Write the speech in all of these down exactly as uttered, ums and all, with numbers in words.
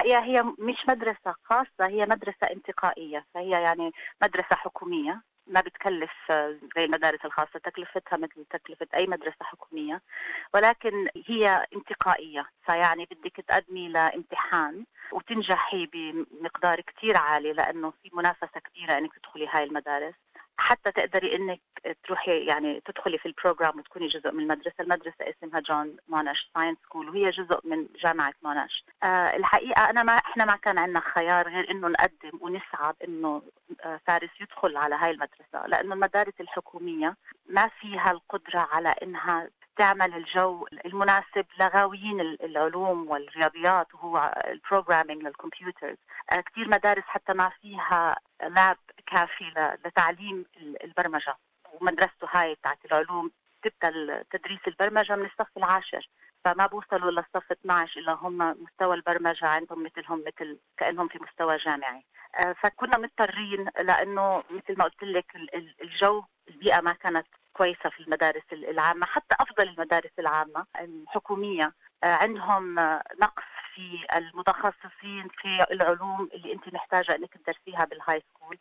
الحقيقة هي مش مدرسة خاصة، هي مدرسة انتقائية، فهي يعني مدرسة حكومية ما بتكلف زي المدارس الخاصة، تكلفتها مثل تكلفة أي مدرسة حكومية، ولكن هي انتقائية. فيعني بدك تقدمي لامتحان وتنجحي بمقدار كتير عالي، لأنه في منافسة كبيرة أنك تدخلي هاي المدارس حتى تقدري انك تروحي يعني تدخلي في البروجرام وتكوني جزء من المدرسه. المدرسه اسمها جون موناش ساينس سكول، وهي جزء من جامعه موناش. أه الحقيقه انا ما احنا ما كان عندنا خيار غير انه نقدم ونسعى انه أه فارس يدخل على هاي المدرسه، لانه المدارس الحكوميه ما فيها القدره على انها تعمل الجو المناسب لغاويين العلوم والرياضيات وهو البروجرامينج للكمبيوترز. أه كثير مدارس حتى ما فيها لاب كافي لتعليم البرمجة، ومدرسته هاي بتاعت العلوم تبدأ تدريس البرمجة من الصف العاشر، فما بوصلوا للصف اثنا عشر إلا هم مستوى البرمجة عندهم مثلهم مثل كأنهم في مستوى جامعي. فكنا مضطرين لأنه مثل ما قلت لك الجو البيئة ما كانت كويسة في المدارس العامة، حتى أفضل المدارس العامة الحكومية عندهم نقص في المتخصصين في العلوم اللي انت محتاجة انك تدرسيها بالهاي سكول.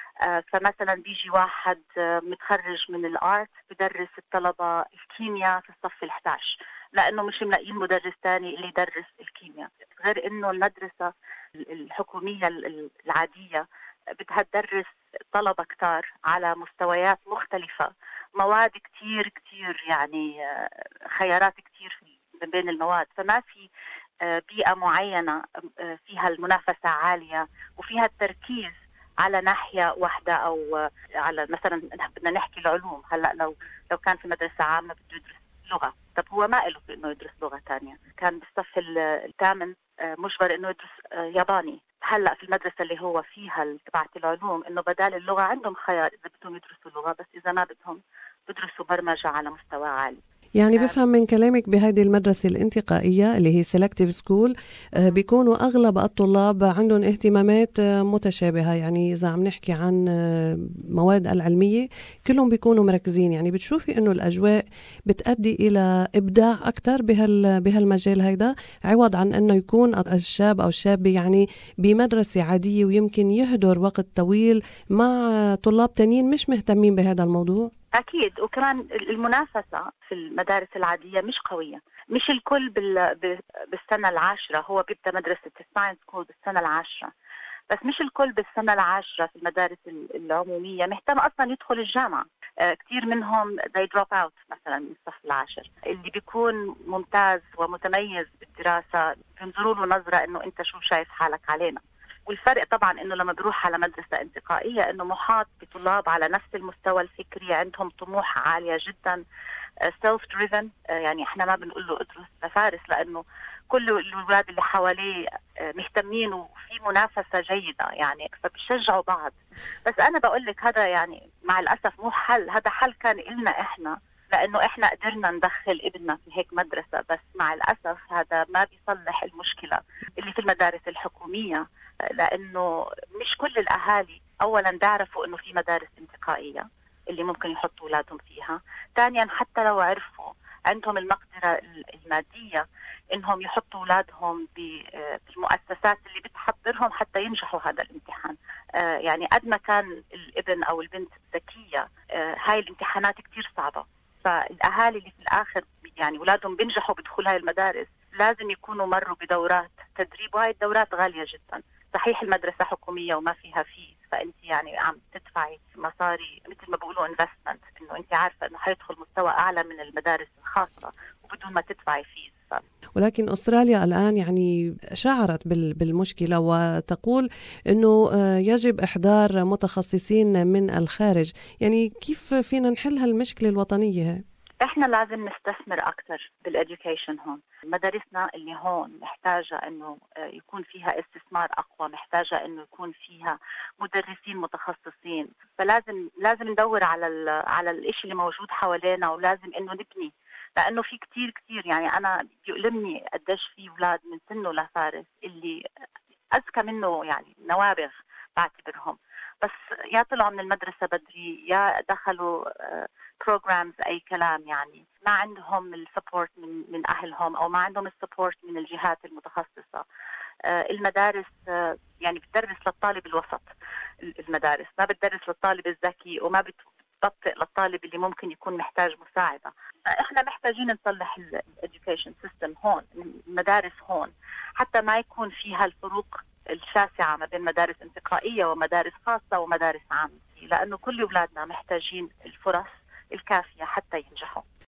فمثلا بيجي واحد متخرج من الارت بدرس الطلبة الكيمياء في الصف الأحد عشر، لأنه مش ملاقيين مدرس تاني اللي يدرس الكيمياء، غير إنه المدرسة الحكومية العادية بدها تدرس طلبة كتار على مستويات مختلفة، مواد كتير كتير يعني خيارات كتير بين المواد، فما في بيئة معينة فيها المنافسة عالية وفيها التركيز على ناحية واحدة أو على مثلا بدنا نحكي العلوم. هلأ لو لو كان في مدرسة عامة بده يدرس لغة، طب هو ما له في إنه يدرس لغة تانية، كان بالصف الثامن مجبر إنه يدرس ياباني. هلأ في المدرسة اللي هو فيها تبعت العلوم إنه بدال اللغة عندهم خيار إذا بدهم يدرسوا لغة، بس إذا ما بدهم بدرسوا برمجة على مستوى عالي. يعني بفهم من كلامك بهذه المدرسة الانتقائية اللي هي سيلكتيف سكول بيكونوا أغلب الطلاب عندهم اهتمامات متشابهة، يعني إذا عم نحكي عن مواد العلمية كلهم بيكونوا مركزين. يعني بتشوفي إنه الأجواء بتؤدي إلى إبداع أكتر بهال بهالمجال هيدا، عوض عن إنه يكون الشاب أو الشابة يعني بمدرسة عادية ويمكن يهدر وقت طويل مع طلاب تانيين مش مهتمين بهذا الموضوع. أكيد، وكمان المنافسة في المدارس العادية مش قوية، مش الكل بالسنة العاشرة، هو بيبدأ مدرسة الساينس سكول بالسنة العاشرة، بس مش الكل بالسنة العاشرة في المدارس العمومية مهتم أصلا يدخل الجامعة. آه كتير منهم they drop out مثلا من الصف العاشر. اللي بيكون ممتاز ومتميز بالدراسة بينظروا له نظرة إنه أنت شو شايف حالك علينا. والفرق طبعا انه لما بروح على مدرسة انتقائية انه محاط بطلاب على نفس المستوى الفكري، عندهم طموح عالية جدا، self driven. يعني احنا ما بنقول له ادرس لفارس لانه كل الولاد اللي حواليه مهتمين وفي منافسة جيدة، يعني فبيشجعوا بعض. بس انا بقول لك هذا يعني مع الاسف مو حل، هذا حل كان لنا احنا لانه احنا قدرنا ندخل ابننا في هيك مدرسة، بس مع الاسف هذا ما بيصلح المشكلة اللي في المدارس الحكومية، لأنه مش كل الأهالي أولا بيعرفوا إنه في مدارس انتقائية اللي ممكن يحطوا أولادهم فيها. ثانيا حتى لو عرفوا عندهم المقدرة المادية إنهم يحطوا أولادهم بالمؤسسات اللي بتحضرهم حتى ينجحوا هذا الامتحان. يعني قد ما كان الابن أو البنت ذكية، هاي الامتحانات كتير صعبة، فالأهالي اللي في الآخر يعني أولادهم بينجحوا بدخول هاي المدارس لازم يكونوا مروا بدورات تدريب، وهاي الدورات غالية جدا. صحيح المدرسة حكومية وما فيها فيز، فأنت يعني عم تدفعي مصاري مثل ما بقولوا investment، إنه أنت عارفة إنه حيدخل مستوى أعلى من المدارس الخاصة وبدون ما تدفعي فيز. ف... ولكن أستراليا الآن يعني شعرت بالمشكلة وتقول إنه يجب إحضار متخصصين من الخارج. يعني كيف فينا نحل هالمشكلة الوطنية؟ احنا لازم نستثمر اكثر بالاديوكيشن هون. مدارسنا اللي هون محتاجه انه يكون فيها استثمار اقوى، محتاجه انه يكون فيها مدرسين متخصصين، فلازم لازم ندور على ال على الشيء اللي موجود حوالينا، ولازم انه نبني، لانه في كتير كتير يعني انا بيؤلمني قديش في اولاد من سنه لفارس اللي اذكى منه يعني نوابغ بعتبرهم، بس يا طلعوا من المدرسة بدري يا دخلوا بروجرامز أي كلام، يعني ما عندهم السبورت من من أهلهم أو ما عندهم السبورت من الجهات المتخصصة. المدارس يعني بتدرس للطالب الوسط، المدارس ما بتدرس للطالب الذكي وما بتبطئ للطالب اللي ممكن يكون محتاج مساعدة. احنا محتاجين نصلح الإديوكيشن سيستم هون، المدارس هون، حتى ما يكون فيها الفروق الشاسعة ما بين مدارس انتقائية ومدارس خاصة ومدارس عامة، لأنه كل أولادنا محتاجين الفرص الكافية حتى ينجحوا.